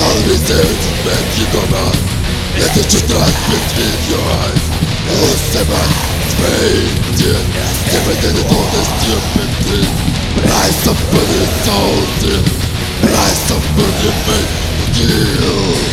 Always make you go mad. Let the truth rise between your eyes. Lose the man, faded. Never did it all the stupid thing. Rise up for the soldier. Rise up for the faith to kill.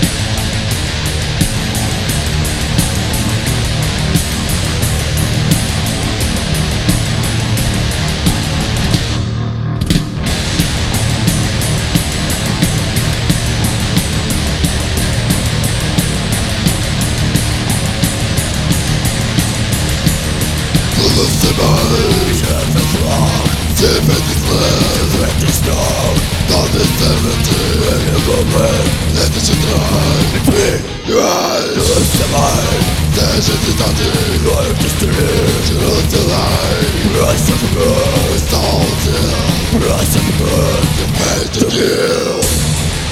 Defend this land, defend this town. Not the cemetery, when you go back, let the shit die. Between your eyes, you survive. There's a nothing, life to steal. You lose the light, rise of the bird. Soldier, rise of the bird. You pay to kill.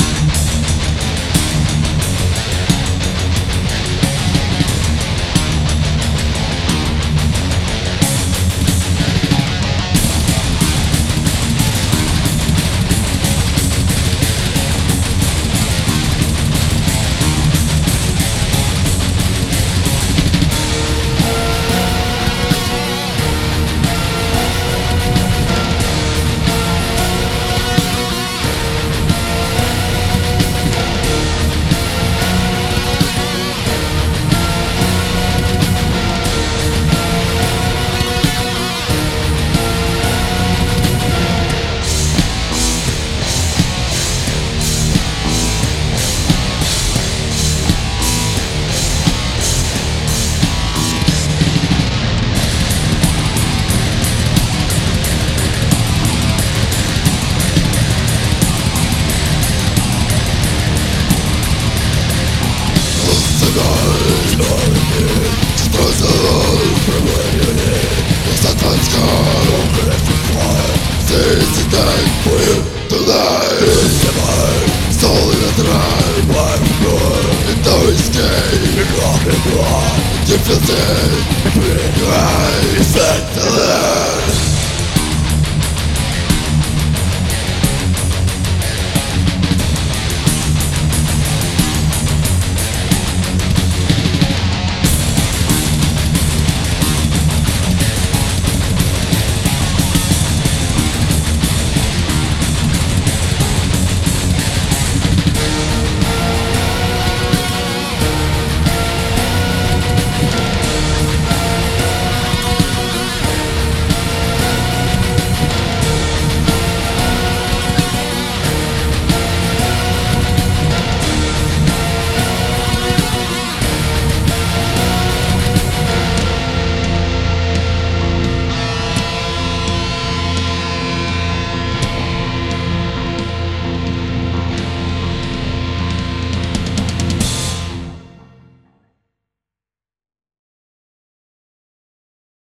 It's time for you to die. Soul in a drive, and no escape. You feel safe, your eyes set to life.